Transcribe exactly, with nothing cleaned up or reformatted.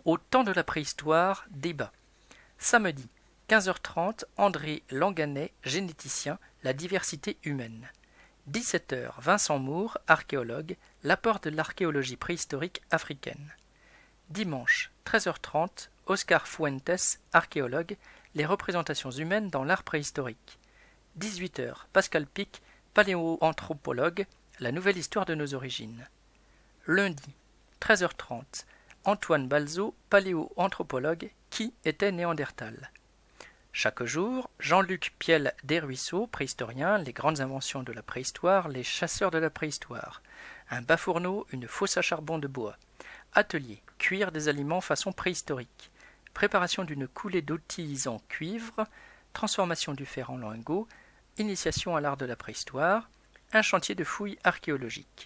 Au temps de la préhistoire, débat. Samedi, quinze heures trente, André Langanet, généticien, la diversité humaine. dix-sept heures, Vincent Moore, archéologue, l'apport de l'archéologie préhistorique africaine. Dimanche, treize heures trente, Oscar Fuentes, archéologue, les représentations humaines dans l'art préhistorique. dix-huit heures, Pascal Pic, paléoanthropologue, la nouvelle histoire de nos origines. Lundi, treize heures trente, Antoine Balzo, paléoanthropologue, qui était Néandertal. Chaque jour, Jean-Luc Piel Desruisseaux, préhistorien, les grandes inventions de la préhistoire, les chasseurs de la préhistoire. Un bas-fourneau, une fosse à charbon de bois. Atelier, cuire des aliments façon préhistorique. Préparation d'une coulée d'outils en cuivre. Transformation du fer en lingot. Initiation à l'art de la préhistoire. Un chantier de fouilles archéologiques.